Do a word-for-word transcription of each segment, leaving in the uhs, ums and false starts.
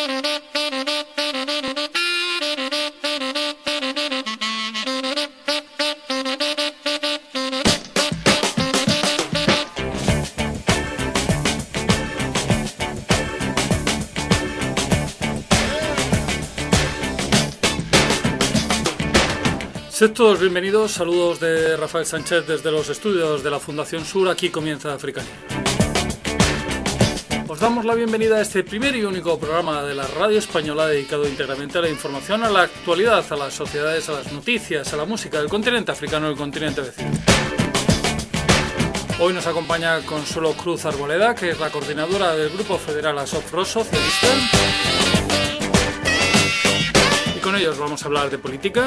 Sed todos bienvenidos, saludos de Rafael Sánchez desde los estudios de la Fundación Sur. Aquí comienza Africania. Os damos la bienvenida a este primer y único programa de la radio española dedicado íntegramente a la información, a la actualidad, a las sociedades, a las noticias, a la música del continente africano y el continente vecino. Hoy nos acompaña Consuelo Cruz Arboleda, que es la coordinadora del Grupo Federal Afro Socialista. Y con ellos vamos a hablar de política.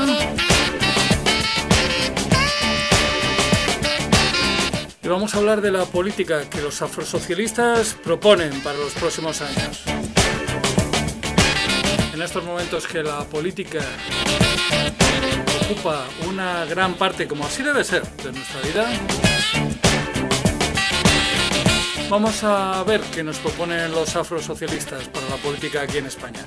Y vamos a hablar de la política que los afrosocialistas proponen para los próximos años. En estos momentos que la política ocupa una gran parte, como así debe ser, de nuestra vida, vamos a ver qué nos proponen los afrosocialistas para la política aquí en España.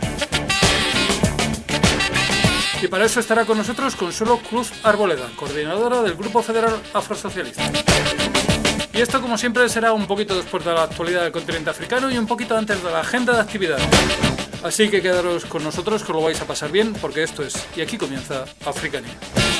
Y para eso estará con nosotros Consuelo Cruz Arboleda, coordinadora del Grupo Federal Afrosocialista. Y esto, como siempre, será un poquito después de la actualidad del continente africano y un poquito antes de la agenda de actividades. Así que quedaros con nosotros, que lo vais a pasar bien, porque esto es, y aquí comienza, Africania.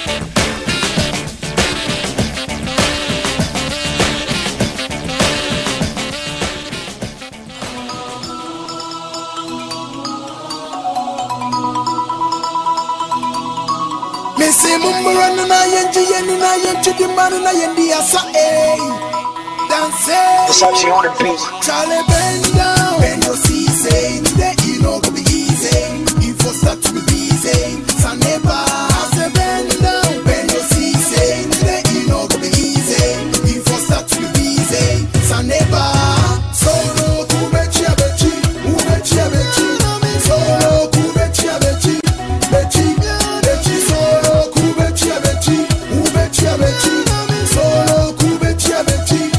Versace on the beat. Charlie, bend down. Bend your seat, say today you know go be easy. If you start to be busy, so never. I say bend down. Bend your seat, say today you know go be easy. If you start to be busy, so never. Solo kubechi abechi, ubechi abechi. Solo kubechi abechi, bechi, bechi. Solo kubechi abechi, ubechi abechi. Solo kubechi abechi.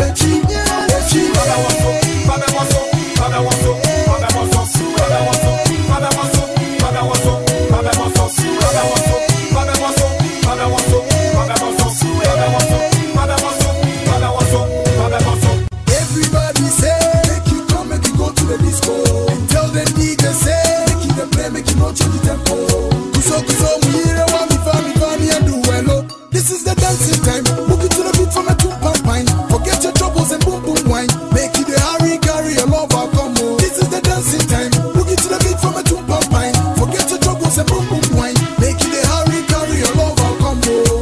Everybody say, make you come, make you go to the disco. And tell the D J say, make you the play, make you not change the tempo. Kuso kuso muire wa mi fa mi fa mi and do well. This is the dancing time. Move it to the beat from a two pump pine. Forget your troubles and boom boom wine. Make you the hurry carry your love out come on. This is the dancing time. Move it to the beat from a two pump pine. Forget your troubles and boom boom wine. Make you the hurry carry your love out come on.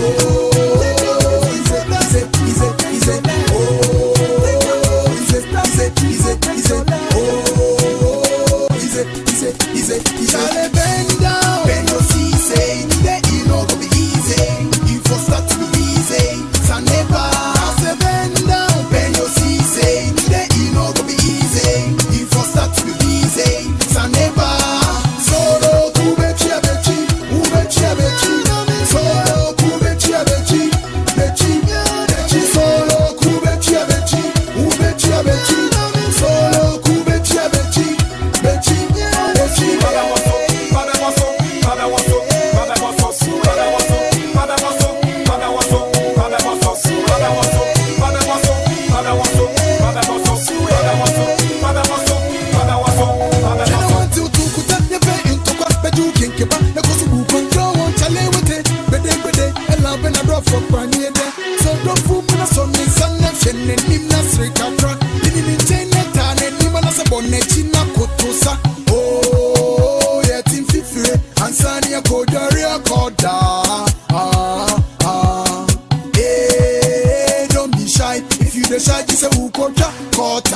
Oh, is it, is it, is it, is it? Oh, is it, is it, is it, is it? Oh, is it, is it, is it, is it? Charlie, bend down. Bend your seat, say today you know go be easy. If you start to be busy, so never. I say bend down. Bend your seat, say today you know go be easy. If you start to be busy, so never. Solo kubechi abechi, ubechi abechi. Solo kubechi abechi, bechi, bechi. Solo kubechi abechi, ubechi abechi. Solo kubechi abechi, bechi, bechi. Pada waso, pada waso, pada waso, pada waso, pada waso, pada waso, pada waso, pada waso, pada waso, pada waso, pada waso, pada waso, pada waso, pada waso, pada waso, pada waso. One two two kuta nefe into kwa beju kinkeba na kusubu control one chale wete bede bede ela bena drop for branye de so drop fu muna sonne sanne shenne nimna srika fra dini ni chene tane nimana se bonne china kotosa oh yeah team fifire ansani akodari akoda ah ah eh don't be shy if you the shy you say who kota kota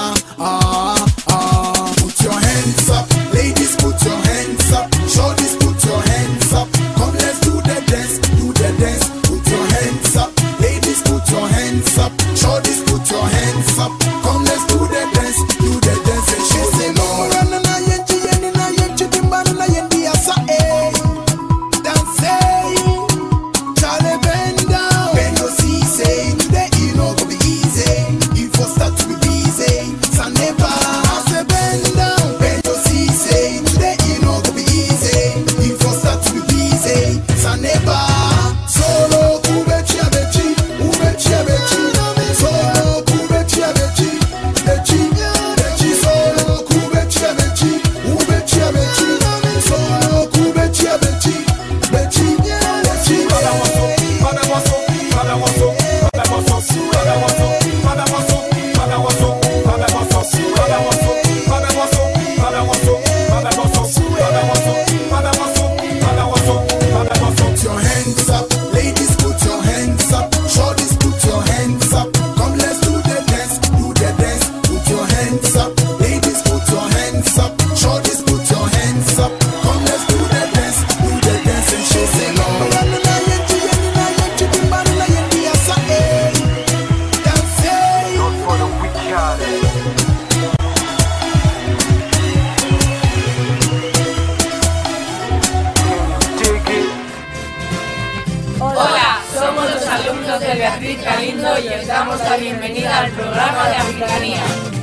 ah ah put your hands up ladies put your hands up shorties put your hands up come let's do the dance do the dance put your hands up ladies put your hands up shorties put your hands up come let's do the dance do the dance and she say no run na hoy os damos la bienvenida al programa de Africanía.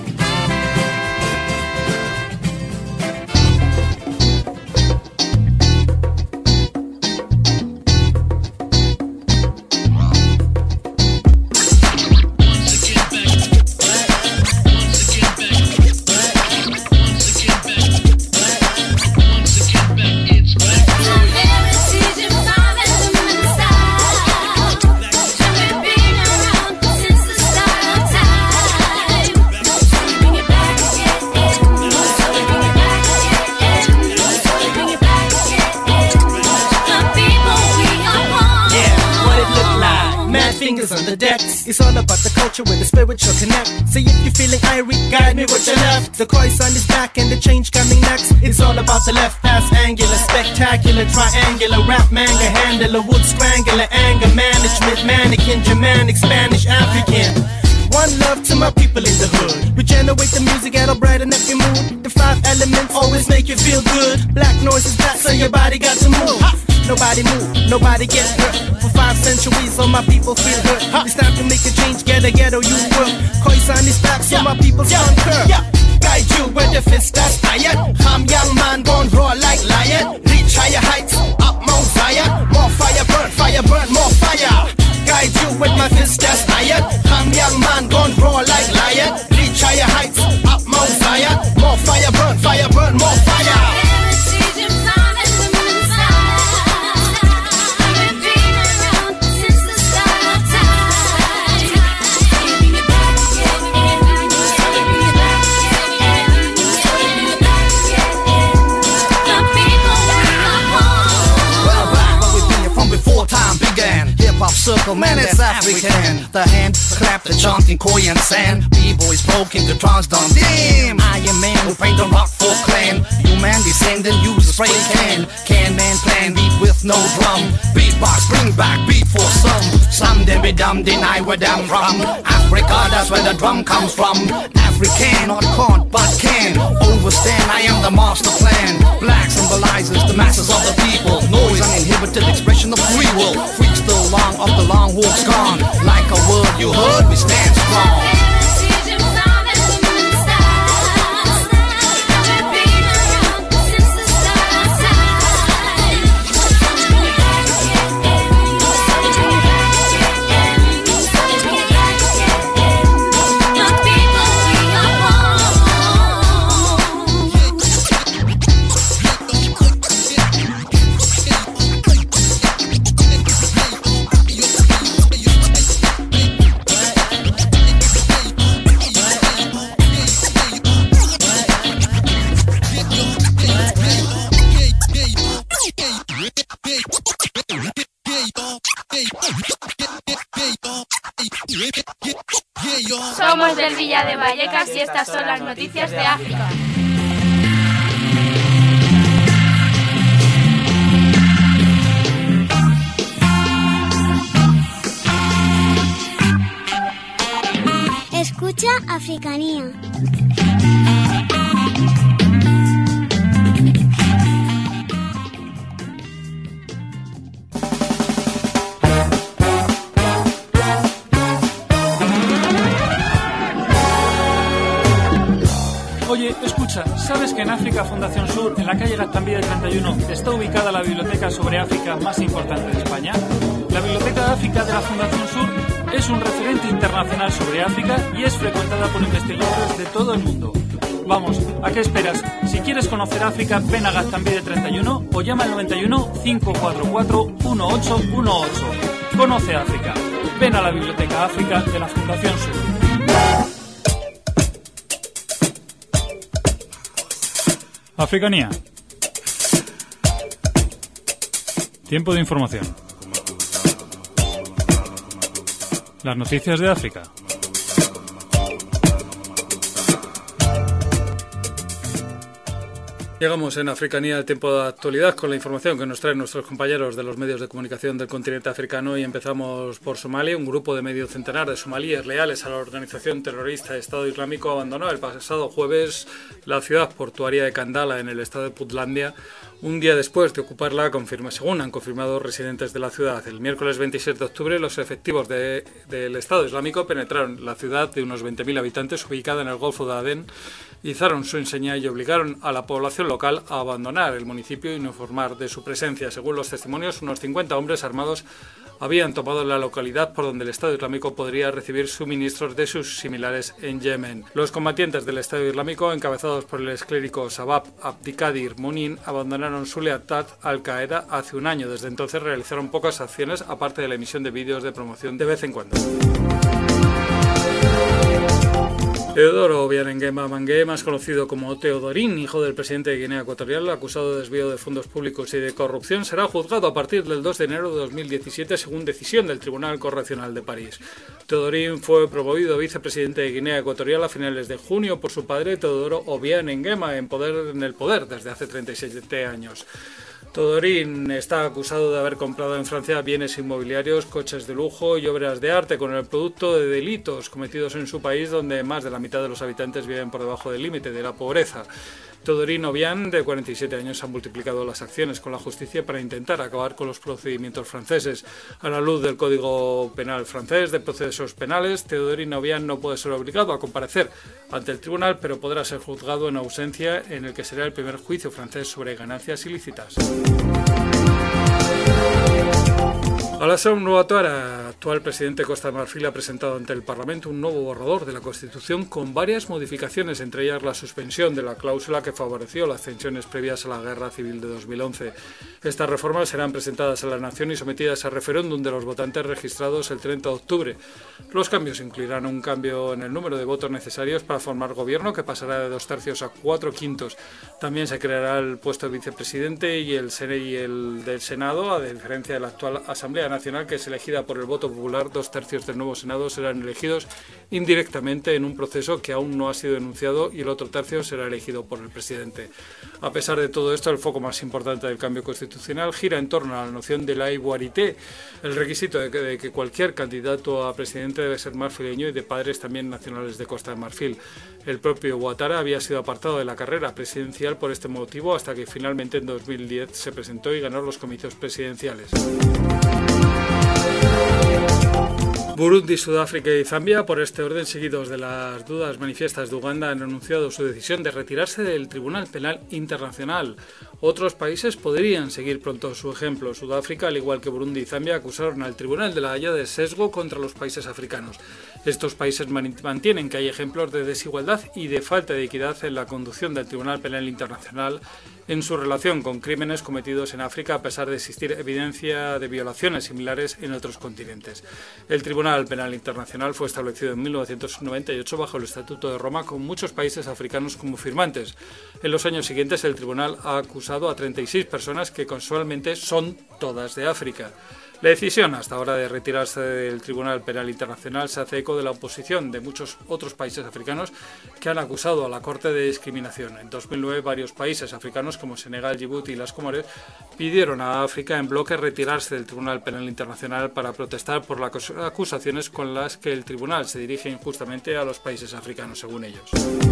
On the decks, it's all about the culture with the spiritual connect. See if you're feeling irie, guide me with your left. The Khoisan is back and the change coming next. It's all about the left pass angular, spectacular, triangular, rap manga handler, wood strangler, anger management, mannequin, Germanic, Spanish, African. One love to my people in the hood. Regenerate the music, it'll brighten up your mood. The five elements always make you feel good. Black noise is back, so your body got to move. Nobody move, nobody get hurt. For five centuries, all my people feel hurt. It's time to make a change, get a ghetto, you work. Khoisan is back, so my people's concur. Guide you where the fist that's iron. I'm young man, born raw like lion. Reach higher heights, up Mount Zion. More fire burn, fire burn, more fire. Guide you with my fist that's iron. I'm young man, gone raw like lion. Reach higher heights, up Mount Zion. More fire burn, fire burn, more fire. Hip-hop circle, man, that's African. The hand clap, the chanting Korean sand. B-boys poking the trance down. Damn, Iron Man who paint the rock for clan. Human descendant, use a spray can. Can man plan beat with no drum. Beatbox, bring back beat for some. Some them be dumb, deny where them from. Africa, that's where the drum comes from. African, not can't, but can. Overstand, I am the master plan. Black symbolizes the masses of the people. Noise, uninhibited expression of free will. Freaks still long of the long walk's gone. Like a word you heard, we stand strong. Somos del Villa de Vallecas y estas son las noticias de África. Escucha Africanía. Oye, escucha, ¿sabes que en África Fundación Sur, en la calle Gaztambide treinta y uno, está ubicada la biblioteca sobre África más importante de España? La Biblioteca de África de la Fundación Sur es un referente internacional sobre África y es frecuentada por investigadores de todo el mundo. Vamos, ¿a qué esperas? Si quieres conocer África, ven a Gaztambide treinta y uno o llama al noventa y uno, cinco cuatro cuatro, uno ocho uno ocho. Conoce África. Ven a la Biblioteca África de la Fundación Sur. Africanía. Tiempo de información. Las noticias de África. Llegamos en Africanía al tiempo de actualidad con la información que nos traen nuestros compañeros de los medios de comunicación del continente africano y empezamos por Somalia. Un grupo de medio centenar de somalíes leales a la organización terrorista Estado Islámico abandonó el pasado jueves la ciudad portuaria de Kandala en el estado de Puntlandia, un día después de ocuparla, confirma, según han confirmado residentes de la ciudad. El miércoles veintisiete de octubre los efectivos de, del Estado Islámico penetraron la ciudad de unos veinte mil habitantes ubicada en el Golfo de Adén, izaron su enseña y obligaron a la población local a abandonar el municipio y no informar de su presencia. Según los testimonios, unos cincuenta hombres armados habían tomado la localidad por donde el Estado Islámico podría recibir suministros de sus similares en Yemen. Los combatientes del Estado Islámico, encabezados por el exclérico Shabab Abdikadir Munin, abandonaron su lealtad a Al-Qaeda hace un año. Desde entonces realizaron pocas acciones, aparte de la emisión de vídeos de promoción de vez en cuando. Teodoro Obiang Nguema Mangue, más conocido como Teodorín, hijo del presidente de Guinea Ecuatorial, acusado de desvío de fondos públicos y de corrupción, será juzgado a partir del dos de enero de dos mil diecisiete según decisión del Tribunal Correccional de París. Teodorín fue promovido vicepresidente de Guinea Ecuatorial a finales de junio por su padre Teodoro Obiang Nguema en, poder, en el poder desde hace treinta y siete años. Teodorín está acusado de haber comprado en Francia bienes inmobiliarios, coches de lujo y obras de arte con el producto de delitos cometidos en su país, donde más de la mitad de los habitantes viven por debajo del límite de la pobreza. Teodorín Obiang, de cuarenta y siete años, ha multiplicado las acciones con la justicia para intentar acabar con los procedimientos franceses. A la luz del Código Penal francés de procesos penales, Teodorín Obiang no puede ser obligado a comparecer ante el tribunal, pero podrá ser juzgado en ausencia, en el que será el primer juicio francés sobre ganancias ilícitas. Alassane Ouattara, actual presidente de Costa de Marfil, ha presentado ante el Parlamento un nuevo borrador de la Constitución con varias modificaciones, entre ellas la suspensión de la cláusula que favoreció las tensiones previas a la Guerra Civil de dos mil once. Estas reformas serán presentadas a la nación y sometidas a referéndum de los votantes registrados el treinta de octubre. Los cambios incluirán un cambio en el número de votos necesarios para formar gobierno, que pasará de dos tercios a cuatro quintos. También se creará el puesto de vicepresidente y el, y el del Senado, a diferencia de la actual Asamblea Nacional, que es elegida por el voto popular. Dos tercios del nuevo Senado serán elegidos indirectamente en un proceso que aún no ha sido denunciado y el otro tercio será elegido por el presidente. A pesar de todo esto, el foco más importante del cambio constitucional gira en torno a la noción de la igualité, el requisito de que, de que cualquier candidato a presidente debe ser marfileño y de padres también nacionales de Costa de Marfil. El propio Ouattara había sido apartado de la carrera presidencial por este motivo hasta que finalmente en dos mil diez se presentó y ganó los comicios presidenciales. Burundi, Sudáfrica y Zambia, por este orden seguidos de las dudas manifiestas de Uganda, han anunciado su decisión de retirarse del Tribunal Penal Internacional. Otros países podrían seguir pronto su ejemplo. Sudáfrica, al igual que Burundi y Zambia, acusaron al Tribunal de la Haya de sesgo contra los países africanos. Estos países mantienen que hay ejemplos de desigualdad y de falta de equidad en la conducción del Tribunal Penal Internacional en su relación con crímenes cometidos en África, a pesar de existir evidencia de violaciones similares en otros continentes. El Tribunal Penal Internacional fue establecido en mil novecientos noventa y ocho bajo el Estatuto de Roma, con muchos países africanos como firmantes. En los años siguientes, el tribunal ha acusado a treinta y seis personas que casualmente son todas de África. La decisión hasta ahora de retirarse del Tribunal Penal Internacional se hace eco de la oposición de muchos otros países africanos que han acusado a la Corte de discriminación. En dos mil nueve, varios países africanos como Senegal, Djibouti y las Comores pidieron a África en bloque retirarse del Tribunal Penal Internacional para protestar por las acusaciones con las que el tribunal se dirige injustamente a los países africanos, según ellos.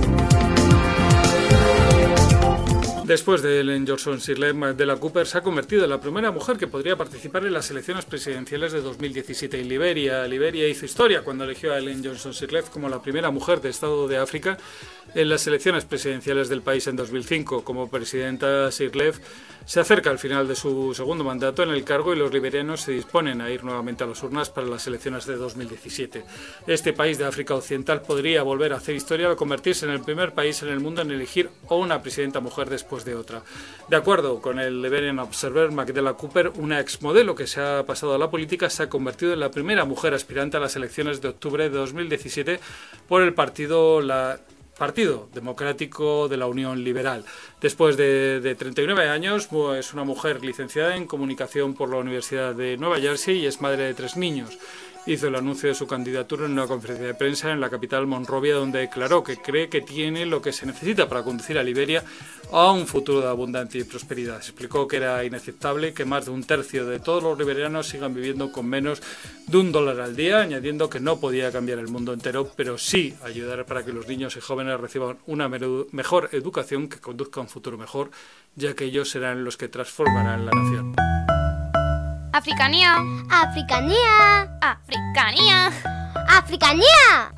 Después de Ellen Johnson Sirleaf, Mandela Cooper se ha convertido en la primera mujer que podría participar en las elecciones presidenciales de dos mil diecisiete en Liberia. Liberia hizo historia cuando eligió a Ellen Johnson Sirleaf como la primera mujer de Estado de África en las elecciones presidenciales del país en dos mil cinco. Como presidenta, Sirleaf se acerca al final de su segundo mandato en el cargo y los liberianos se disponen a ir nuevamente a las urnas para las elecciones de dos mil diecisiete. Este país de África Occidental podría volver a hacer historia al convertirse en el primer país en el mundo en elegir a una presidenta mujer después de otra. De acuerdo con el Liberian Observer, Mandela Cooper, una exmodelo que se ha pasado a la política, se ha convertido en la primera mujer aspirante a las elecciones de octubre de dos mil diecisiete por el partido la Partido Democrático de la Unión Liberal. Después de, de treinta y nueve años, es una mujer licenciada en comunicación por la Universidad de Nueva Jersey y es madre de tres niños. hizo el anuncio de su candidatura en una conferencia de prensa en la capital Monrovia, donde declaró que cree que tiene lo que se necesita para conducir a Liberia a un futuro de abundancia y prosperidad. Explicó que era inaceptable que más de un tercio de todos los liberianos sigan viviendo con menos de un dólar al día, añadiendo que no podía cambiar el mundo entero, pero sí ayudar para que los niños y jóvenes reciban una mejor educación que conduzca a un futuro mejor, ya que ellos serán los que transformarán la nación. Africanía. Africanía. Africanía. Africanía.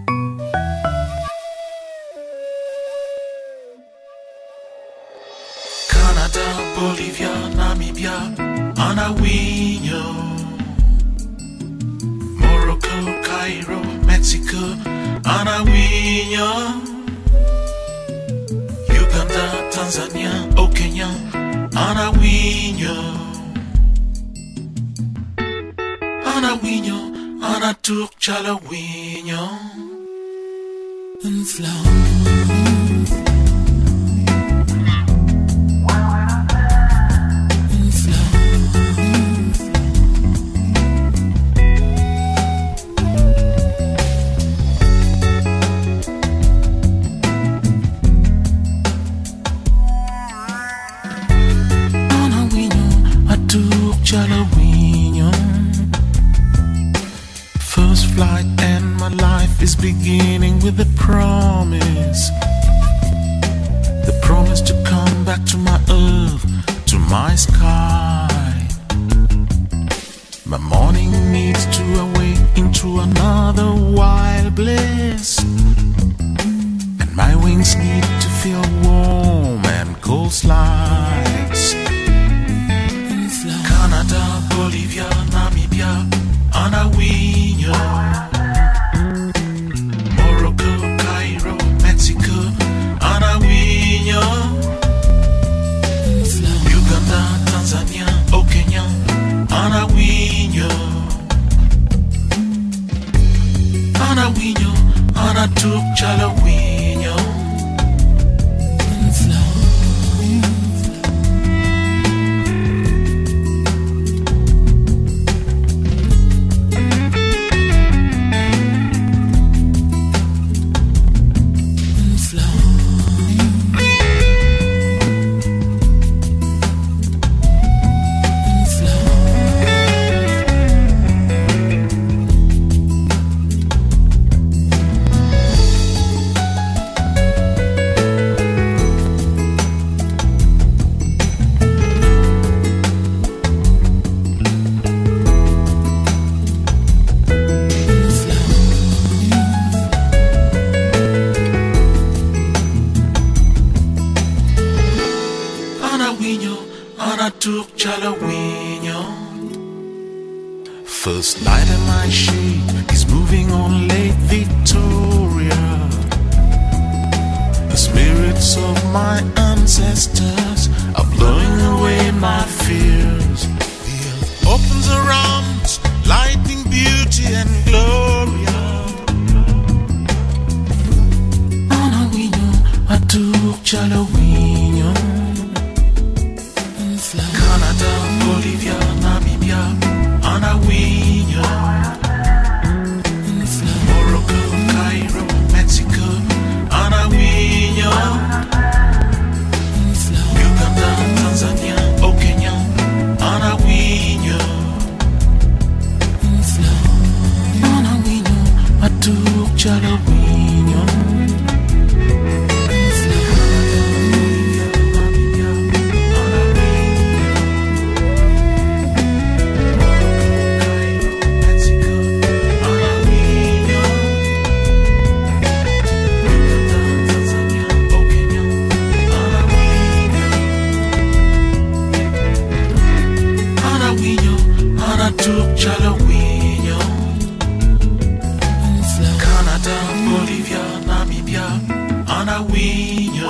Canada, Bolivia, Namibia, Anawinyo, Morocco, Cairo, Mexico, Anawinyo, Uganda, Tanzania, O Kenya, Anawinyo, Anawinyo, Anatuk, Chalawinyo, and flow. First flight and my life is beginning with a promise. The promise to come back to my earth, to my sky. My morning needs to awake into another wild bliss, and my wings need to feel warm and cold slides. Canada, Bolivia, Namibia, Anawinyo, Morocco, Cairo, Mexico, Anawinyo, Uganda, Tanzania, O Kenya, Anawinyo, Anawinyo, Anatuk, Chalawinyo, First light in my shade is moving on Lake Victoria. The spirits of my ancestors are blowing away my fears. The earth opens her arms, lightning, beauty and gloria. Anawinyo, Atuk, Chalawinyo, Canada, Bolivia, Namibia, Anawinyo, Morocco, Cairo, Mexico, Anawinyo, Uganda, Tanzania, O Kenya, Anawinyo, Anawinyo, Atuk, Chalawinyo. Chalawinyo, Canada, Bolivia, Namibia, Anawinyo,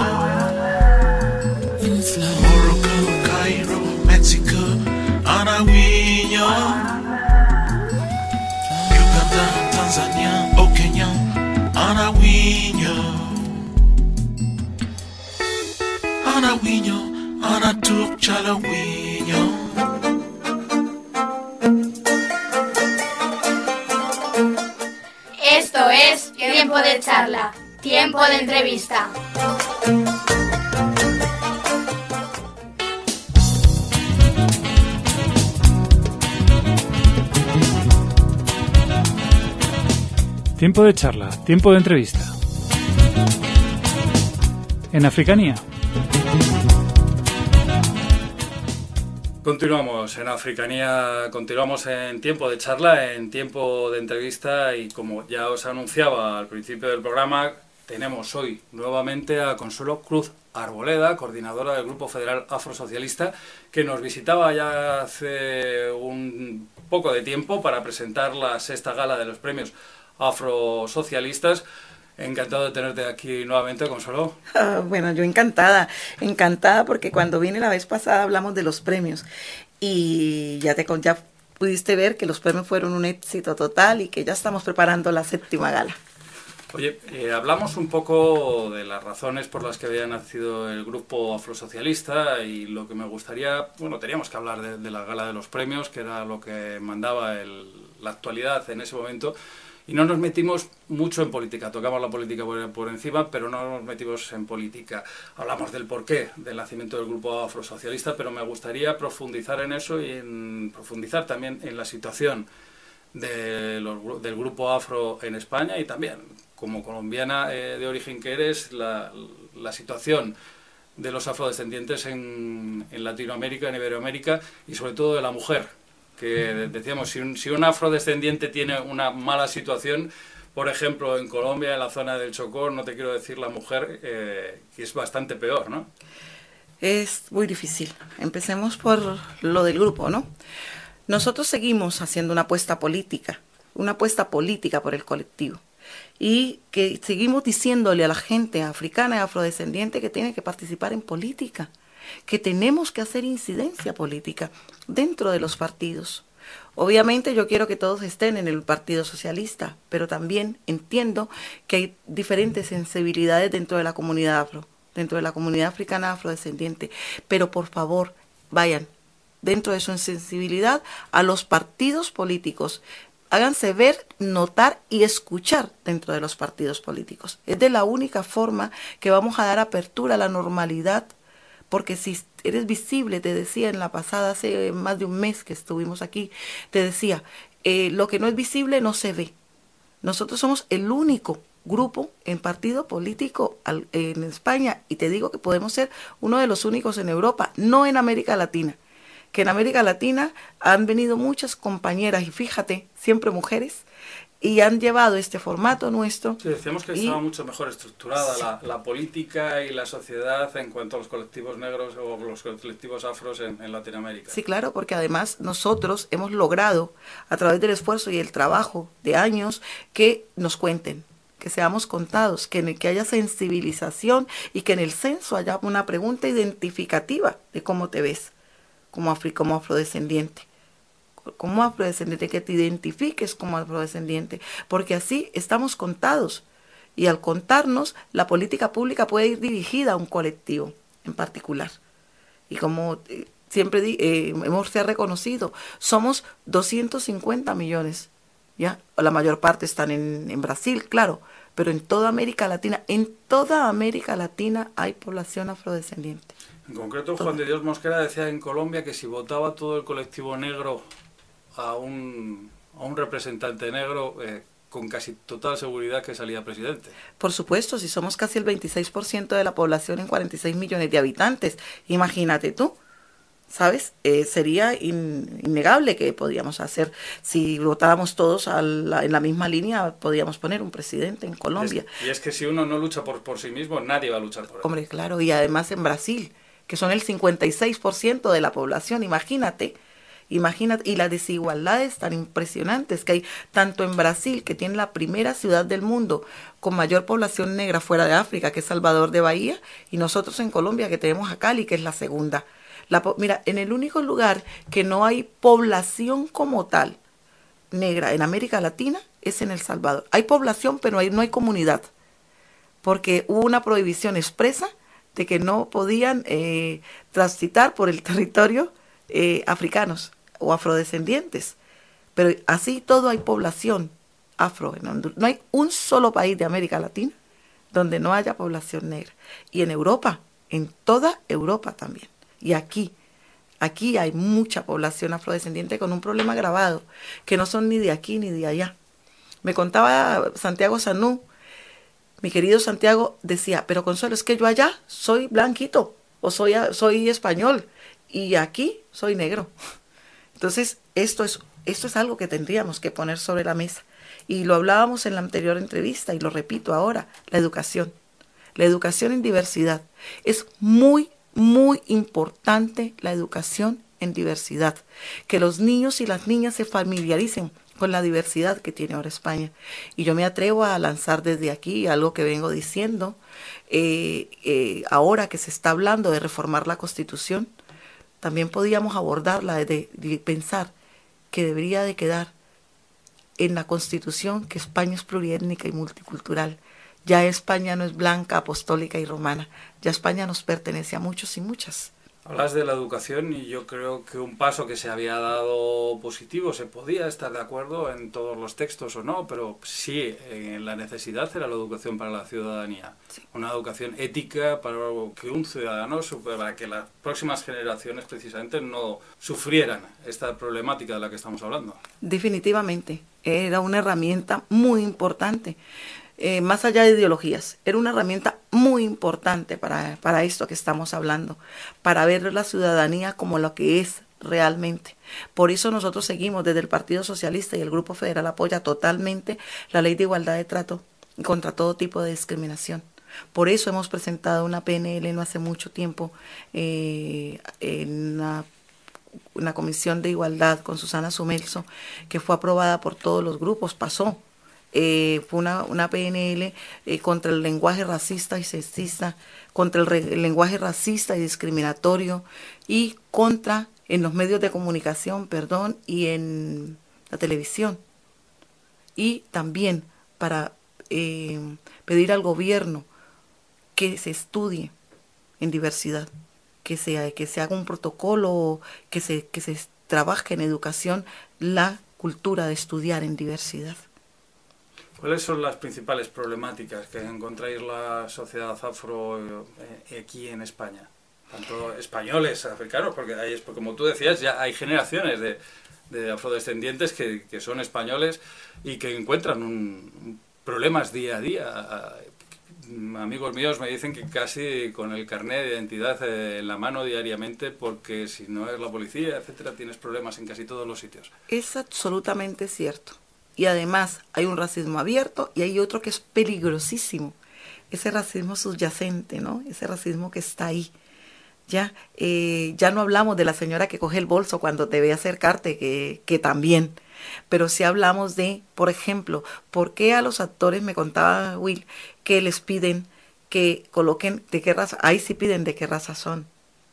Morocco, Cairo, Mexico, Anawinyo, Uganda, Tanzania, O Kenya, Anawinyo, Anawinyo, Anatuk, Chalawinyo. Tiempo de charla, tiempo de entrevista. Tiempo de charla, tiempo de entrevista. En Africanía. Continuamos en Africanía, continuamos en tiempo de charla, en tiempo de entrevista y como ya os anunciaba al principio del programa, tenemos hoy nuevamente a Consuelo Cruz Arboleda, coordinadora del Grupo Federal Afrosocialista, que nos visitaba ya hace un poco de tiempo para presentar la sexta gala de los premios afrosocialistas. Encantado de tenerte aquí nuevamente, Consuelo. Oh, bueno, yo encantada, encantada porque cuando vine la vez pasada hablamos de los premios y ya te ya pudiste ver que los premios fueron un éxito total y que ya estamos preparando la séptima gala. Oye, eh, hablamos un poco de las razones por las que había nacido el grupo afrosocialista y lo que me gustaría, bueno, teníamos que hablar de, de la gala de los premios, que era lo que mandaba el, la actualidad en ese momento. Y no nos metimos mucho en política, tocamos la política por, por encima, pero no nos metimos en política. Hablamos del porqué del nacimiento del grupo afrosocialista, pero me gustaría profundizar en eso y en profundizar también en la situación de los, del grupo afro en España y también, como colombiana eh, de origen que eres, la, la situación de los afrodescendientes en, en Latinoamérica, en Iberoamérica y sobre todo de la mujer. Que decíamos, si un, si un afrodescendiente tiene una mala situación, por ejemplo, en Colombia, en la zona del Chocó, no te quiero decir la mujer, eh, que es bastante peor, ¿no? Es muy difícil. Empecemos por lo del grupo, ¿no? Nosotros seguimos haciendo una apuesta política, una apuesta política por el colectivo. Y que seguimos diciéndole a la gente africana y afrodescendiente que tiene que participar en política, que tenemos que hacer incidencia política dentro de los partidos. Obviamente yo quiero que todos estén en el Partido Socialista, pero también entiendo que hay diferentes sensibilidades dentro de la comunidad afro, dentro de la comunidad africana afrodescendiente, pero por favor vayan dentro de su sensibilidad a los partidos políticos. Háganse ver, notar y escuchar dentro de los partidos políticos. Es de la única forma que vamos a dar apertura a la normalidad. Porque si eres visible, te decía en la pasada, hace más de un mes que estuvimos aquí, te decía, eh, lo que no es visible no se ve. Nosotros somos el único grupo en partido político al, en España, y te digo que podemos ser uno de los únicos en Europa, no en América Latina. Que en América Latina han venido muchas compañeras, y fíjate, siempre mujeres, y han llevado este formato nuestro. Sí, decíamos que y, estaba mucho mejor estructurada sí. la, la política y la sociedad en cuanto a los colectivos negros o los colectivos afros en, en Latinoamérica. Sí, claro, porque además nosotros hemos logrado, a través del esfuerzo y el trabajo de años, que nos cuenten, que seamos contados, que, que haya sensibilización y que en el censo haya una pregunta identificativa de cómo te ves como, afri, como afrodescendiente. Como afrodescendiente, que te identifiques como afrodescendiente, porque así estamos contados y al contarnos la política pública puede ir dirigida a un colectivo en particular. Y como eh, siempre eh, hemos se ha reconocido, somos doscientos cincuenta millones, ¿ya? La mayor parte están en, en Brasil, claro, pero en toda América Latina, en toda América Latina hay población afrodescendiente. En concreto, Juan de Dios Mosquera decía en Colombia que si votaba todo el colectivo negro a un, a un representante negro, eh, con casi total seguridad que salía presidente. Por supuesto, si somos casi el veintiséis por ciento de la población en cuarenta y seis millones de habitantes, imagínate tú, ¿sabes? Eh, sería in, innegable que podíamos hacer, si votáramos todos a la, en la misma línea, podíamos poner un presidente en Colombia. Es, y es que si uno no lucha por, por sí mismo, nadie va a luchar por él. Hombre, claro, y además en Brasil, que son el cincuenta y seis por ciento de la población, imagínate. Imagínate, y las desigualdades tan impresionantes que hay tanto en Brasil, que tiene la primera ciudad del mundo con mayor población negra fuera de África, que es Salvador de Bahía, y nosotros en Colombia, que tenemos a Cali, que es la segunda. La, mira, en el único lugar que no hay población como tal negra en América Latina es en El Salvador. Hay población, pero hay, no hay comunidad, porque hubo una prohibición expresa de que no podían eh, transitar por el territorio eh, africanos o afrodescendientes, pero así todo hay población afro en Honduras. No hay un solo país de América Latina donde no haya población negra. Y en Europa, en toda Europa también. Y aquí, aquí hay mucha población afrodescendiente con un problema agravado, que no son ni de aquí ni de allá. Me contaba Santiago Sanú, mi querido Santiago, decía, pero Consuelo, es que yo allá soy blanquito, o soy, soy español, y aquí soy negro. Entonces, esto es, esto es algo que tendríamos que poner sobre la mesa. Y lo hablábamos en la anterior entrevista, y lo repito ahora, la educación. La educación en diversidad. Es muy, muy importante la educación en diversidad. Que los niños y las niñas se familiaricen con la diversidad que tiene ahora España. Y yo me atrevo a lanzar desde aquí algo que vengo diciendo, eh, eh, ahora que se está hablando de reformar la Constitución, también podíamos abordarla de, de pensar que debería de quedar en la Constitución que España es pluriétnica y multicultural. Ya España no es blanca, apostólica y romana, ya España nos pertenece a muchos y muchas. Hablas de la educación y yo creo que un paso que se había dado positivo, se podía estar de acuerdo en todos los textos o no, pero sí, en la necesidad era la educación para la ciudadanía. Sí. Una educación ética para que un ciudadano, para que las próximas generaciones precisamente no sufrieran esta problemática de la que estamos hablando. Definitivamente, era una herramienta muy importante. Eh, más allá de ideologías, era una herramienta muy importante para, para esto que estamos hablando, para ver la ciudadanía como lo que es realmente. Por eso nosotros seguimos desde el Partido Socialista y el Grupo Federal apoya totalmente la Ley de Igualdad de Trato contra todo tipo de discriminación. Por eso hemos presentado una P N L no hace mucho tiempo eh, en una, una comisión de igualdad con Susana Sumelso, que fue aprobada por todos los grupos, pasó. Eh, fue una, una P N L eh, contra el lenguaje racista y sexista, contra el, re, el lenguaje racista y discriminatorio y contra en los medios de comunicación, perdón, y en la televisión. Y también para eh, pedir al gobierno que se estudie en diversidad, que se, que se haga un protocolo, que se, que se trabaje en educación la cultura de estudiar en diversidad. ¿Cuáles son las principales problemáticas que encontráis la sociedad afro eh, aquí en España? Tanto españoles, africanos, porque hay, como tú decías, ya hay generaciones de, de afrodescendientes que, que son españoles y que encuentran un, problemas día a día. Amigos míos me dicen que casi con el carnet de identidad en la mano diariamente, porque si no es la policía, etcétera, tienes problemas en casi todos los sitios. Es absolutamente cierto. Y además hay un racismo abierto y hay otro que es peligrosísimo, ese racismo subyacente, ¿no? Ese racismo que está ahí. Ya, eh, ya no hablamos de la señora que coge el bolso cuando te ve acercarte, que, que también, pero sí hablamos de, por ejemplo, ¿por qué a los actores, me contaba Will, que les piden que coloquen de qué raza? Ahí sí piden de qué raza son.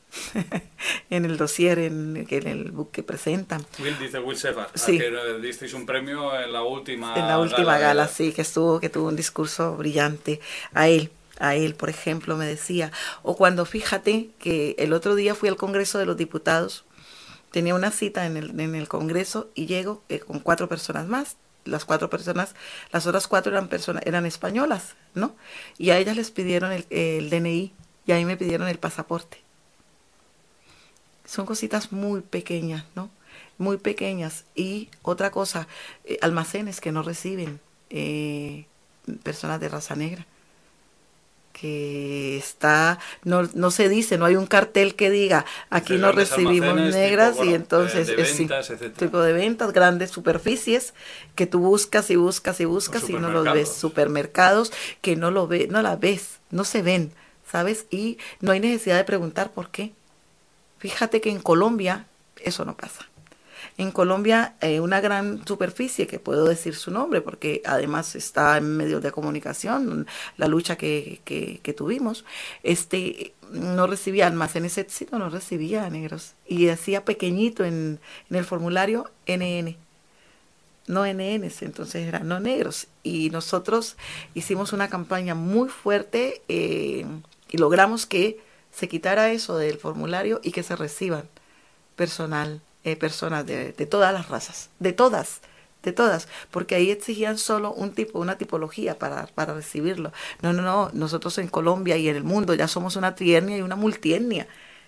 En el dossier, en, en el book que presentan. Will dice Will Shepard, sí. A que disteis un premio en la última En la última gala, gala, de... sí, que estuvo, que tuvo un discurso brillante. A él, a él, por ejemplo, me decía. O cuando, fíjate, que el otro día fui al Congreso de los Diputados, tenía una cita en el, en el Congreso y llego eh, con cuatro personas más. Las cuatro personas, las otras cuatro eran personas, eran españolas, ¿no? Y a ellas les pidieron el, el D N I y a mí me pidieron el pasaporte. Son cositas muy pequeñas, ¿no? Muy pequeñas. Y otra cosa, eh, almacenes que no reciben eh, personas de raza negra. Que está, no, no se dice, no hay un cartel que diga, aquí no recibimos negras, tipo, bueno, y entonces de, de es ventas, sí, etcétera. Tipo de ventas, grandes superficies que tú buscas y buscas y buscas y no los ves. Supermercados que no lo ves, no las ves, no se ven, ¿sabes? Y no hay necesidad de preguntar por qué. Fíjate que en Colombia eso no pasa. En Colombia eh, una gran superficie, que puedo decir su nombre porque además está en medios de comunicación, la lucha que, que, que tuvimos, este no recibía almacenes éxito, no recibía negros. Y decía pequeñito en, en el formulario N N, no N N, entonces eran no negros. Y nosotros hicimos una campaña muy fuerte eh, y logramos que se quitara eso del formulario y que se reciban personal, eh, personas de, de todas las razas, de todas, de todas, porque ahí exigían solo un tipo, una tipología para, para recibirlo. No, no, no, nosotros en Colombia y en el mundo ya somos una trietnia y una multietnia,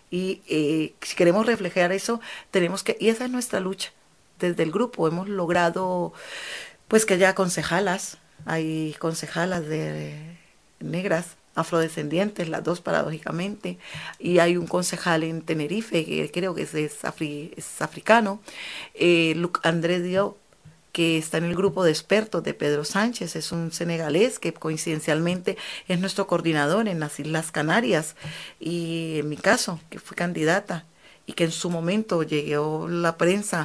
y eh, si queremos reflejar eso, tenemos que, y esa es nuestra lucha. Desde el grupo hemos logrado, pues, que haya concejalas, hay concejalas de negras, afrodescendientes, las dos paradójicamente, y hay un concejal en Tenerife, que creo que es, es, afri, es africano, eh, Luc André Diop, que está en el grupo de expertos de Pedro Sánchez, es un senegalés que coincidencialmente es nuestro coordinador en las Islas Canarias, y en mi caso, que fui candidata, y que en su momento llegó la prensa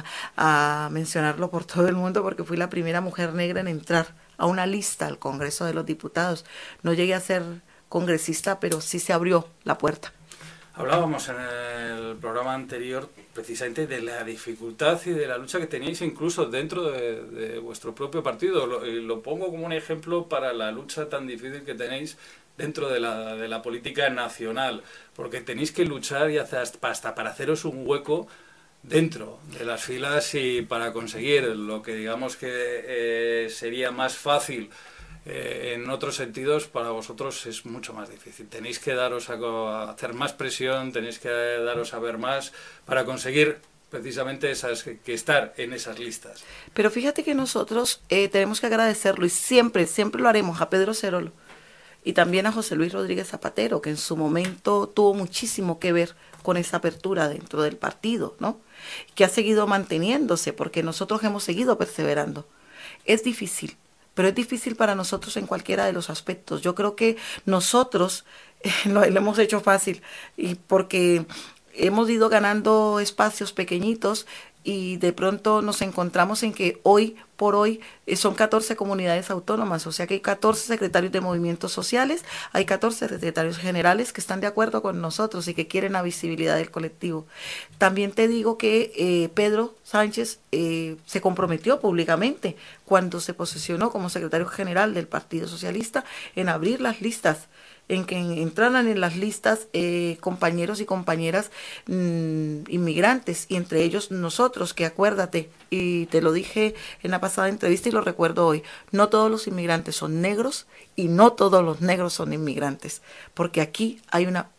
a mencionarlo por todo el mundo porque fui la primera mujer negra en entrar a una lista al Congreso de los Diputados. No llegué a ser congresista, pero sí se abrió la puerta. Hablábamos en el programa anterior precisamente de la dificultad y de la lucha que teníais incluso dentro de, de vuestro propio partido. Lo, y lo pongo como un ejemplo para la lucha tan difícil que tenéis dentro de la, de la política nacional, porque tenéis que luchar y hacer hasta para haceros un hueco dentro de las filas y para conseguir lo que digamos que eh, sería más fácil eh, en otros sentidos, para vosotros es mucho más difícil. Tenéis que daros a, a hacer más presión, tenéis que daros a ver más para conseguir precisamente esas, que, que estar en esas listas. Pero fíjate que nosotros eh, tenemos que agradecerlo, y siempre, siempre lo haremos, a Pedro Cerolo y también a José Luis Rodríguez Zapatero, que en su momento tuvo muchísimo que ver con esa apertura dentro del partido, ¿no? Que ha seguido manteniéndose, porque nosotros hemos seguido perseverando. Es difícil, pero es difícil para nosotros en cualquiera de los aspectos. Yo creo que nosotros eh, lo, lo hemos hecho fácil, y porque hemos ido ganando espacios pequeñitos, y de pronto nos encontramos en que hoy por hoy eh, son catorce comunidades autónomas, o sea que hay catorce secretarios de movimientos sociales, hay catorce secretarios generales que están de acuerdo con nosotros y que quieren la visibilidad del colectivo. También te digo que eh, Pedro Sánchez eh, se comprometió públicamente cuando se posicionó como secretario general del Partido Socialista en abrir las listas, en que entraran en las listas eh, compañeros y compañeras mmm, inmigrantes, y entre ellos nosotros, que acuérdate, y te lo dije en la pasada entrevista y lo recuerdo hoy, no todos los inmigrantes son negros y no todos los negros son inmigrantes, porque aquí hay una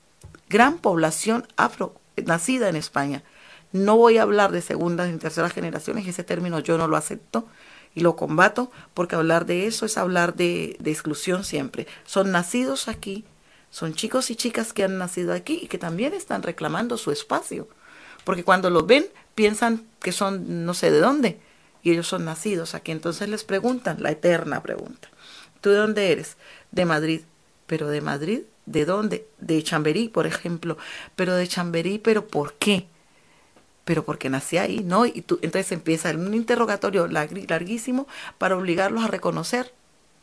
gran población afro nacida en España. No voy a hablar de segundas y terceras generaciones, ese término yo no lo acepto y lo combato, porque hablar de eso es hablar de, de exclusión siempre. Son nacidos aquí, son chicos y chicas que han nacido aquí y que también están reclamando su espacio, porque cuando los ven piensan que son no sé de dónde, y ellos son nacidos aquí. Entonces les preguntan, la eterna pregunta: ¿tú de dónde eres? De Madrid. ¿Pero de Madrid? ¿De dónde? De Chamberí, por ejemplo. ¿Pero de Chamberí? ¿Pero por qué? Pero porque nací ahí, ¿no? Y tú, entonces empieza un interrogatorio larguísimo para obligarlos a reconocer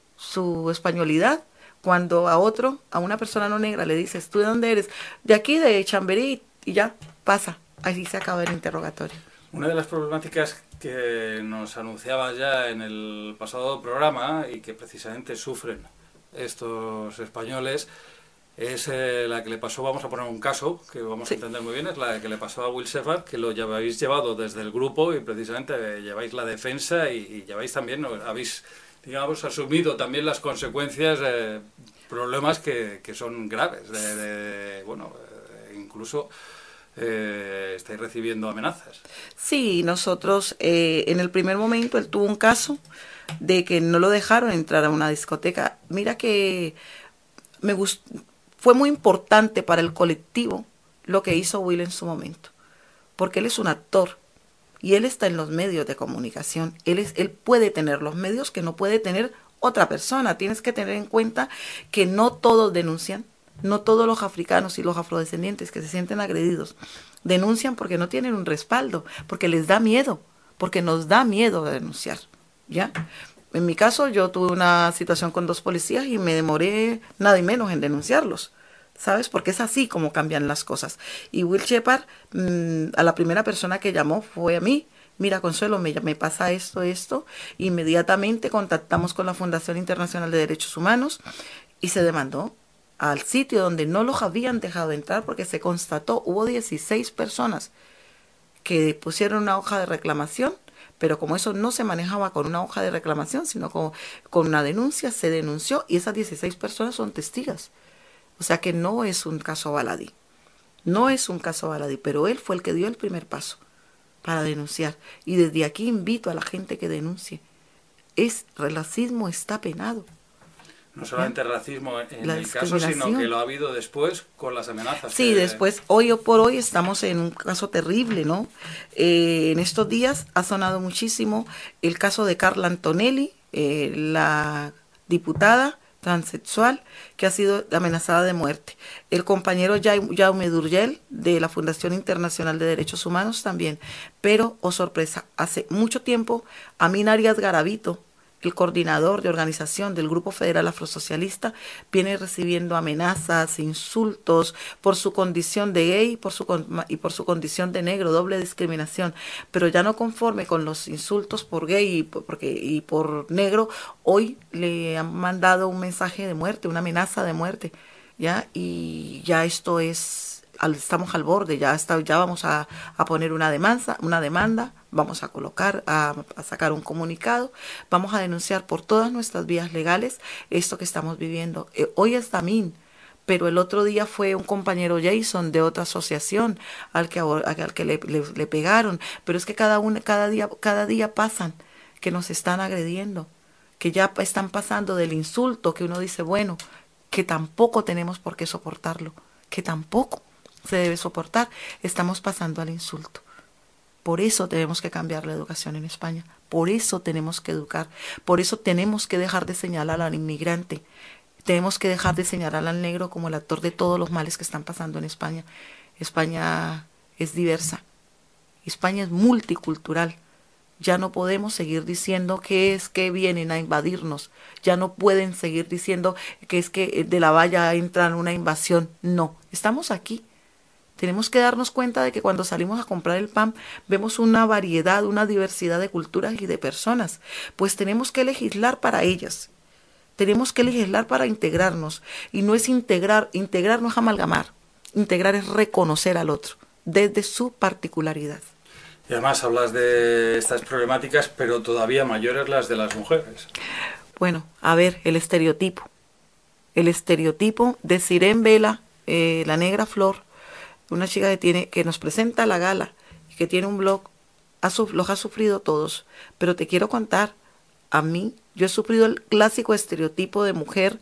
su españolidad, cuando a otro, a una persona no negra, le dices: ¿tú de dónde eres? De aquí, de Chamberí, y ya, pasa. Así se acaba el interrogatorio. Una de las problemáticas que nos anunciaba ya en el pasado programa, y que precisamente sufren estos españoles, es eh, la que le pasó, vamos a poner un caso que vamos sí. a entender muy bien, es la que le pasó a Will Shepherd, que lo habéis llevado desde el grupo y precisamente eh, lleváis la defensa y, y lleváis también, ¿no? habéis, digamos, asumido también las consecuencias, eh, problemas que, que son graves, de, de, bueno, eh, incluso eh, estáis recibiendo amenazas. Sí, nosotros eh, en el primer momento él tuvo un caso de que no lo dejaron entrar a una discoteca. Mira que me gustó. Fue muy importante para el colectivo lo que hizo Will en su momento, porque él es un actor y él está en los medios de comunicación. Él, es, él puede tener los medios que no puede tener otra persona. Tienes que tener en cuenta que no todos denuncian, no todos los africanos y los afrodescendientes que se sienten agredidos denuncian porque no tienen un respaldo, porque les da miedo, porque nos da miedo de denunciar, ¿ya? En mi caso, yo tuve una situación con dos policías y me demoré nada y menos en denunciarlos, ¿sabes? Porque es así como cambian las cosas. Y Will Shepherd, mmm, a la primera persona que llamó fue a mí. Mira, Consuelo, me, me pasa esto, esto. Inmediatamente contactamos con la Fundación Internacional de Derechos Humanos y se demandó al sitio donde no los habían dejado entrar, porque se constató, hubo dieciséis personas que pusieron una hoja de reclamación, Pero como eso no se manejaba con una hoja de reclamación, sino con, con una denuncia, se denunció y esas dieciséis personas son testigos. O sea que no es un caso baladí. No es un caso baladí, pero él fue el que dio el primer paso para denunciar. Y desde aquí invito a la gente que denuncie. Es, el racismo está penado. No solamente el racismo en La el caso, sino que lo ha habido después con las amenazas. Sí, que... después, hoy por hoy estamos en un caso terrible, ¿no? Eh, en estos días ha sonado muchísimo el caso de Carla Antonelli, eh, la diputada transexual que ha sido amenazada de muerte. El compañero Jaume Durgell de la Fundación Internacional de Derechos Humanos también. Pero, oh sorpresa, hace mucho tiempo Amin Arias Garavito, el coordinador de organización del Grupo Federal Afrosocialista, viene recibiendo amenazas, insultos por su condición de gay por su, y por su condición de negro, doble discriminación. Pero ya no conforme con los insultos por gay y por, porque, y por negro, hoy le han mandado un mensaje de muerte, una amenaza de muerte, ¿ya? Y ya esto es, estamos al borde, ya, está, ya vamos a, a poner una demanda, una demanda. Vamos a colocar, a, a sacar un comunicado, vamos a denunciar por todas nuestras vías legales esto que estamos viviendo. Eh, hoy es Damín, pero el otro día fue un compañero Jason de otra asociación al que, al que le, le, le pegaron, pero es que cada, uno, cada, día, cada día pasan que nos están agrediendo, que ya están pasando del insulto, que uno dice, bueno, que tampoco tenemos por qué soportarlo, que tampoco se debe soportar, estamos pasando al insulto. Por eso tenemos que cambiar la educación en España, por eso tenemos que educar, por eso tenemos que dejar de señalar al inmigrante, tenemos que dejar de señalar al negro como el actor de todos los males que están pasando en España. España es diversa, España es multicultural, ya no podemos seguir diciendo que es que vienen a invadirnos, ya no pueden seguir diciendo que es que de la valla entran una invasión, no, estamos aquí. Tenemos que darnos cuenta de que cuando salimos a comprar el pan vemos una variedad, una diversidad de culturas y de personas. Pues tenemos que legislar para ellas. Tenemos que legislar para integrarnos. Y no es integrar, integrar no es amalgamar. Integrar es reconocer al otro desde su particularidad. Y además hablas de estas problemáticas, pero todavía mayores las de las mujeres. Bueno, a ver, el estereotipo. El estereotipo de Sirén Vela, eh, la negra flor, una chica que tiene que nos presenta la gala y que tiene un blog, ha, los ha sufrido todos, pero te quiero contar, a mí, yo he sufrido el clásico estereotipo de mujer,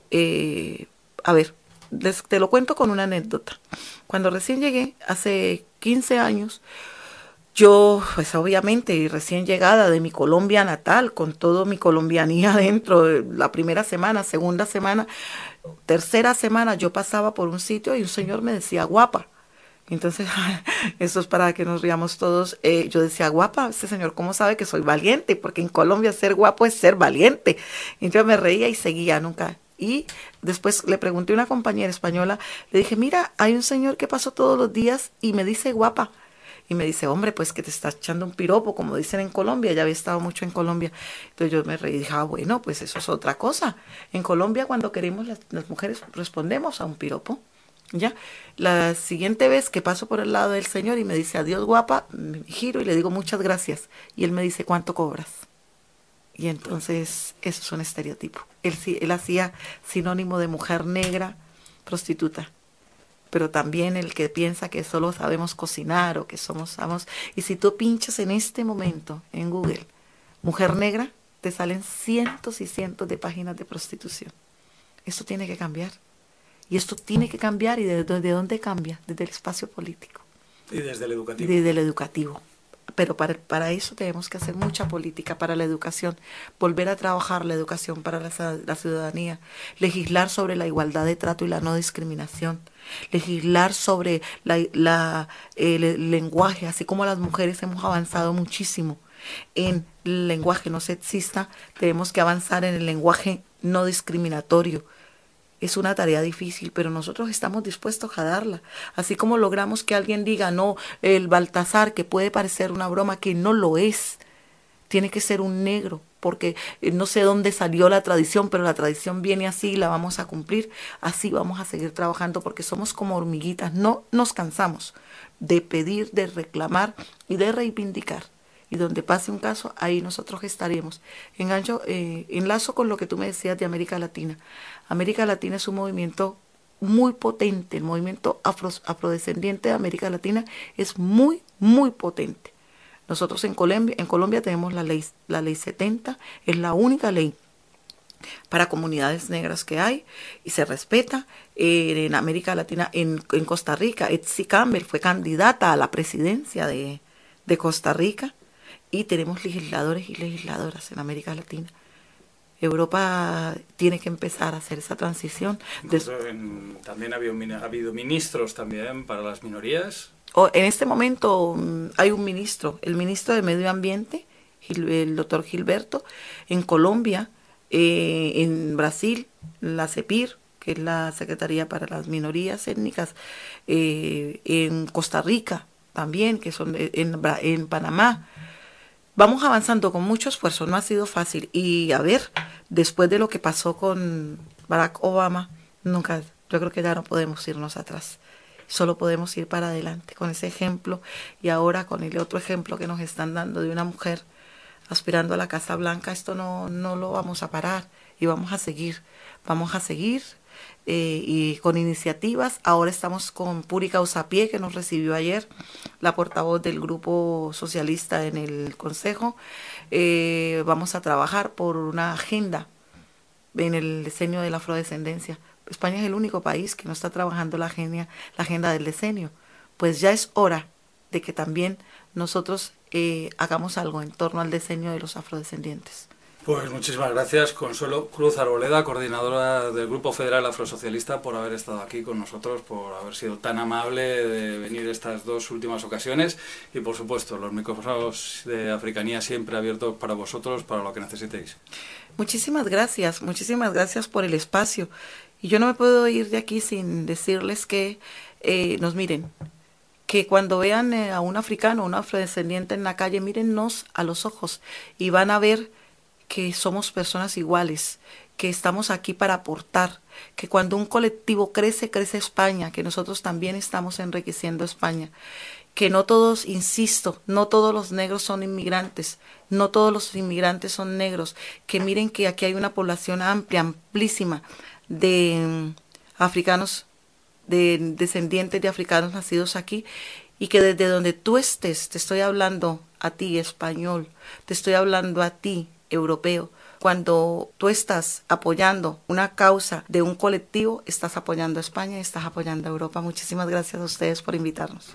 eh, a ver, les, te lo cuento con una anécdota. Cuando recién llegué, hace quince años, yo, pues obviamente, recién llegada de mi Colombia natal, con todo mi colombianía dentro, la primera semana, segunda semana, tercera semana, yo pasaba por un sitio y un señor me decía guapa. Entonces, eso es para que nos riamos todos. Eh, yo decía, guapa, este señor, ¿cómo sabe que soy valiente? Porque en Colombia ser guapo es ser valiente. Y yo me reía y seguía, nunca. Y después le pregunté a una compañera española, le dije, mira, hay un señor que pasó todos los días y me dice guapa. Y me dice, hombre, pues que te estás echando un piropo, como dicen en Colombia. Ya había estado mucho en Colombia. Entonces yo me reí y dije, ah, bueno, pues eso es otra cosa. En Colombia, cuando queremos, las, las mujeres respondemos a un piropo. ¿Ya? La siguiente vez que paso por el lado del señor y me dice, adiós guapa, me giro y le digo, muchas gracias. Y él me dice, ¿cuánto cobras? Y entonces, eso es un estereotipo. Él, él hacía sinónimo de mujer negra, prostituta. Pero también el que piensa que solo sabemos cocinar o que somos, somos... Y si tú pinchas en este momento en Google, mujer negra, te salen cientos y cientos de páginas de prostitución. Esto tiene que cambiar. Y esto tiene que cambiar. ¿Y de, de, de dónde cambia? Desde el espacio político. Y desde el educativo. Desde el educativo. Pero para, para eso tenemos que hacer mucha política para la educación, volver a trabajar la educación para la, la ciudadanía, legislar sobre la igualdad de trato y la no discriminación, legislar sobre la, la, el, el lenguaje, así como las mujeres hemos avanzado muchísimo en el lenguaje no sexista, tenemos que avanzar en el lenguaje no discriminatorio. Es una tarea difícil, pero nosotros estamos dispuestos a darla. Así como logramos que alguien diga, no, el Baltasar, que puede parecer una broma, que no lo es. Tiene que ser un negro, porque no sé dónde salió la tradición, pero la tradición viene así y la vamos a cumplir. Así vamos a seguir trabajando, porque somos como hormiguitas. No nos cansamos de pedir, de reclamar y de reivindicar y donde pase un caso, ahí nosotros estaremos. Engancho, eh, enlazo con lo que tú me decías de América Latina. América Latina es un movimiento muy potente, el movimiento afro, afrodescendiente de América Latina es muy, muy potente. Nosotros en Colombia, en Colombia tenemos la ley, la ley setenta, es la única ley para comunidades negras que hay y se respeta. Eh, en América Latina, en, en Costa Rica, Etsy Campbell fue candidata a la presidencia de, de Costa Rica y tenemos legisladores y legisladoras en América Latina. Europa tiene que empezar a hacer esa transición. Incluso en, también ha habido, ha habido ministros también para las minorías. Oh, en este momento um, hay un ministro, el ministro de Medio Ambiente, Gil, el doctor Gilberto, en Colombia, eh, en Brasil, la CEPIR, que es la Secretaría para las Minorías Étnicas, eh, en Costa Rica también, que son de, en, en Panamá. Vamos avanzando con mucho esfuerzo, no ha sido fácil. Y a ver, después de lo que pasó con Barack Obama, nunca, yo creo que ya no podemos irnos atrás. Solo podemos ir para adelante con ese ejemplo y ahora con el otro ejemplo que nos están dando de una mujer aspirando a la Casa Blanca. Esto no, no lo vamos a parar y vamos a seguir, vamos a seguir eh, y con iniciativas. Ahora estamos con Puri Causapié, que nos recibió ayer, la portavoz del Grupo Socialista en el Consejo. Eh, vamos a trabajar por una agenda en el diseño de la afrodescendencia. España es el único país que no está trabajando la agenda, la agenda del decenio. Pues ya es hora de que también nosotros eh, hagamos algo en torno al diseño de los afrodescendientes. Pues muchísimas gracias, Consuelo Cruz Arboleda, coordinadora del Grupo Federal Afrosocialista, por haber estado aquí con nosotros, por haber sido tan amable de venir estas dos últimas ocasiones y, por supuesto, los micrófonos de Africanía siempre abiertos para vosotros, para lo que necesitéis. Muchísimas gracias, muchísimas gracias por el espacio. Y yo no me puedo ir de aquí sin decirles que eh, nos miren, que cuando vean eh, a un africano, un afrodescendiente en la calle, mírennos a los ojos y van a ver que somos personas iguales, que estamos aquí para aportar, que cuando un colectivo crece, crece España, que nosotros también estamos enriqueciendo España, que no todos, insisto, no todos los negros son inmigrantes, no todos los inmigrantes son negros, que miren que aquí hay una población amplia, amplísima, de um, africanos, de descendientes de africanos nacidos aquí, y que desde donde tú estés, te estoy hablando a ti, español, te estoy hablando a ti, europeo, cuando tú estás apoyando una causa de un colectivo, estás apoyando a España y estás apoyando a Europa. Muchísimas gracias a ustedes por invitarnos.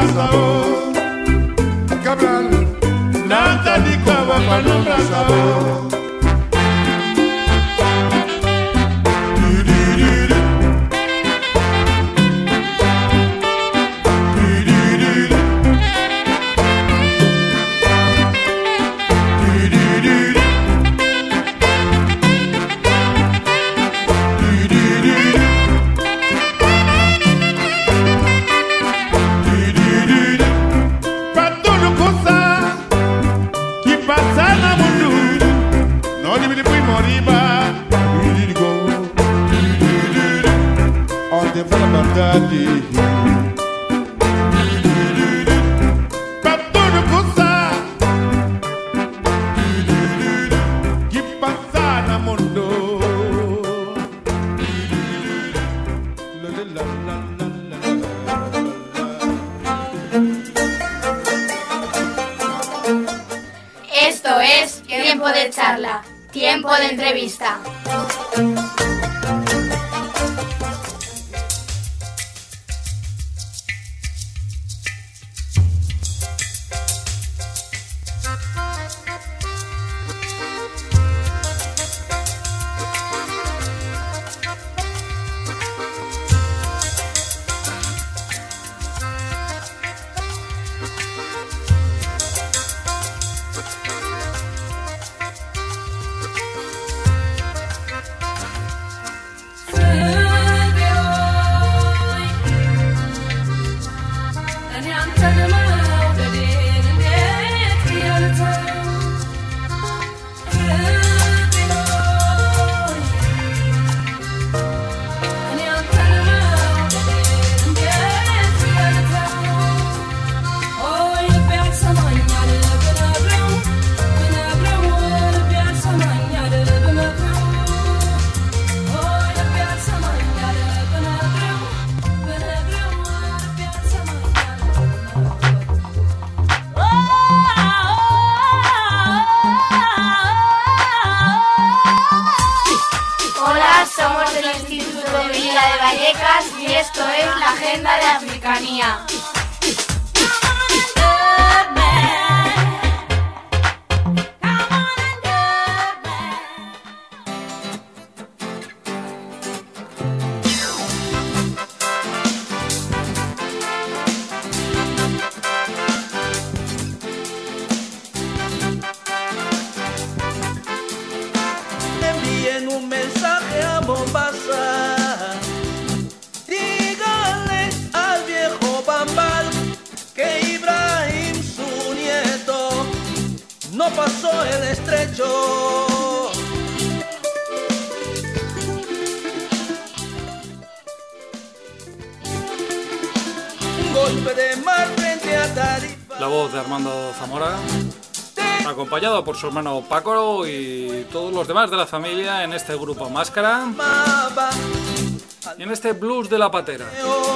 sao Cabral Nanta di Cava Panombra sao Esto es Tiempo de Charla, Tiempo de Entrevista. Y esto es la Agenda de Africanía. Envíen un mensaje a Mombasa. Díganle al viejo Bambal que Ibrahim, su nieto, no pasó el estrecho. Un golpe de mar frente a Tarifa. La voz de Armando Zamora, acompañado por su hermano Paco y todos los demás de la familia en este grupo Máscara y en este blues de la patera,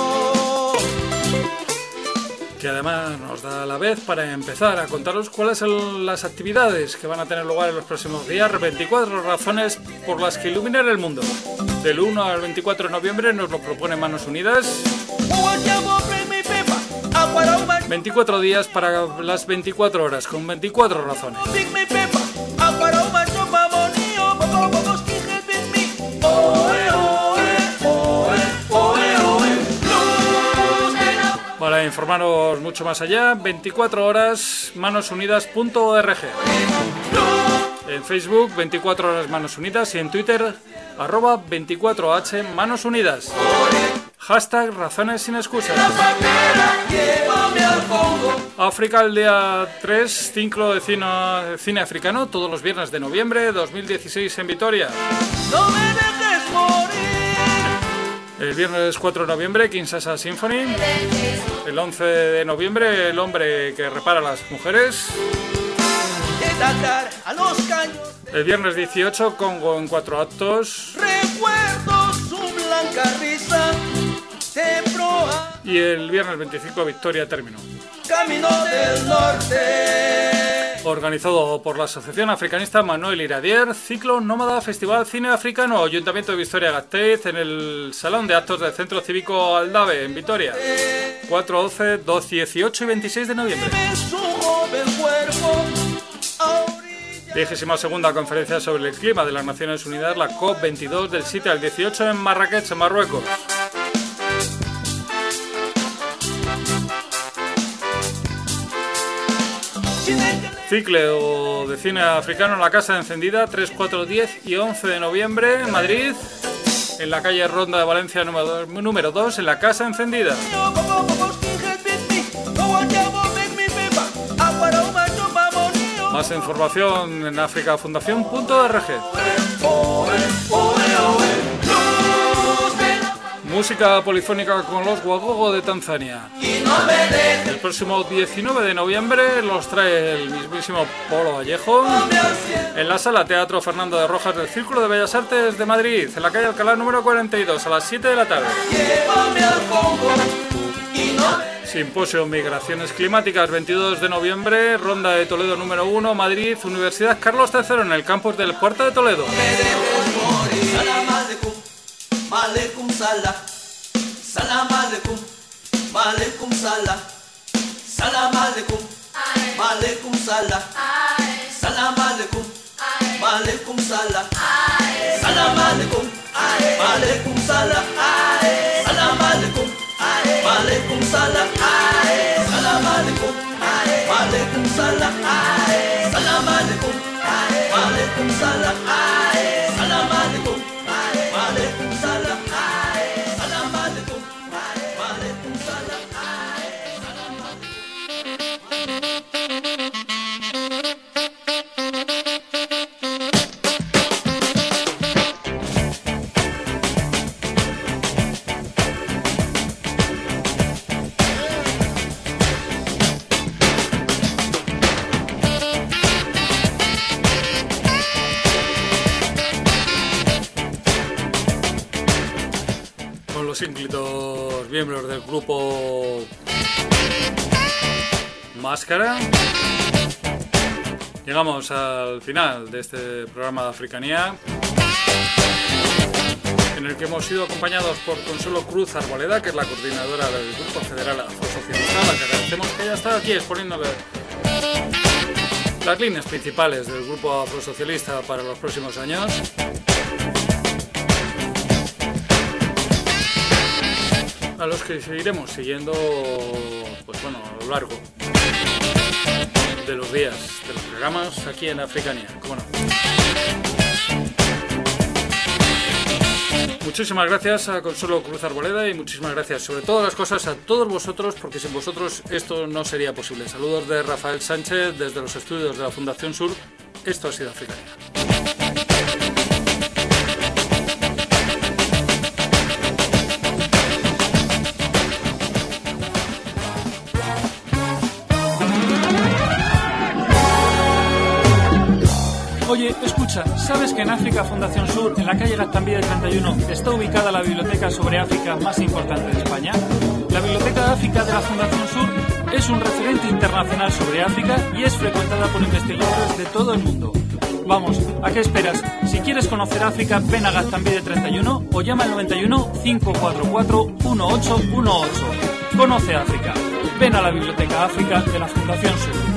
que además nos da la vez para empezar a contaros cuáles son las actividades que van a tener lugar en los próximos días. veinticuatro razones por las que iluminar el mundo. Del uno al veinticuatro de noviembre nos lo propone Manos Unidas. veinticuatro días para las veinticuatro horas, con veinticuatro razones. Para informaros mucho más allá, veinticuatro horas manos unidas punto org. En Facebook, veinticuatro horas Manos Unidas, y en Twitter, arroba veinticuatro h Manos Unidas. Hashtag Razones sin excusas. África, el día tres, ciclo de cine, cine africano, todos los viernes de noviembre dos mil dieciséis en Vitoria. No me dejes morir. El viernes cuatro de noviembre, Kinshasa Symphony. El once de noviembre, El hombre que repara a las mujeres. A los caños. El viernes dieciocho, Congo en cuatro actos. Recuerdo su blanca risa de proa. Y el viernes veinticinco, Victoria Término. Camino del norte. Organizado por la Asociación Africanista Manuel Iradier, Ciclo Nómada Festival Cine Africano, Ayuntamiento de Vitoria-Gasteiz, en el Salón de Actos del Centro Cívico Aldave, en Vitoria, cuatro, doce, doce, dieciocho y veintiséis de noviembre. vigésima segunda Conferencia sobre el Clima de las Naciones Unidas, la COP veintidós, del siete al dieciocho en Marrakech, en Marruecos. Ciclo de cine africano en la Casa Encendida, tres, cuatro, diez y once de noviembre en Madrid, en la calle Ronda de Valencia número dos, en la Casa Encendida. Más información en africafundación punto org. Música polifónica con los Wagogo de Tanzania. El próximo diecinueve de noviembre los trae el mismísimo Polo Vallejo en la Sala Teatro Fernando de Rojas del Círculo de Bellas Artes de Madrid, en la calle Alcalá número cuarenta y dos, a las siete de la tarde. Simposio Migraciones Climáticas, veintidós de noviembre, Ronda de Toledo número uno, Madrid, Universidad Carlos tercero, en el campus del Puerto de Toledo. Malekum salam, salam aleikum, malekum salam, salam aleikum, malekum salam, salam aleikum, malekum salam, salam aleikum, malekum salam, salam aleikum, malekum salam, salam aleikum, malekum salam, salam aleikum, malekum salam, salam aleikum. Los ínclitos miembros del grupo Máscara, llegamos al final de este programa de Africanía, en el que hemos sido acompañados por Consuelo Cruz Arboleda, que es la coordinadora del Grupo Federal Afrosocialista, a la que agradecemos que haya estado aquí exponiéndole las líneas principales del Grupo Afrosocialista para los próximos años. A los que seguiremos siguiendo, pues bueno, a lo largo de los días, de los programas aquí en Africanía, cómo no. Muchísimas gracias a Consuelo Cruz Arboleda y muchísimas gracias sobre todas las cosas a todos vosotros, porque sin vosotros esto no sería posible. Saludos de Rafael Sánchez desde los estudios de la Fundación Sur. Esto ha sido Africanía. Oye, escucha, ¿sabes que en África Fundación Sur, en la calle Gaztambide treinta y uno, está ubicada la biblioteca sobre África más importante de España? La Biblioteca de África de la Fundación Sur es un referente internacional sobre África y es frecuentada por investigadores de todo el mundo. Vamos, ¿a qué esperas? Si quieres conocer África, ven a Gaztambide treinta y uno o llama al noventa y uno, cinco cuatro cuatro, uno ocho uno ocho. Conoce África. Ven a la Biblioteca África de la Fundación Sur.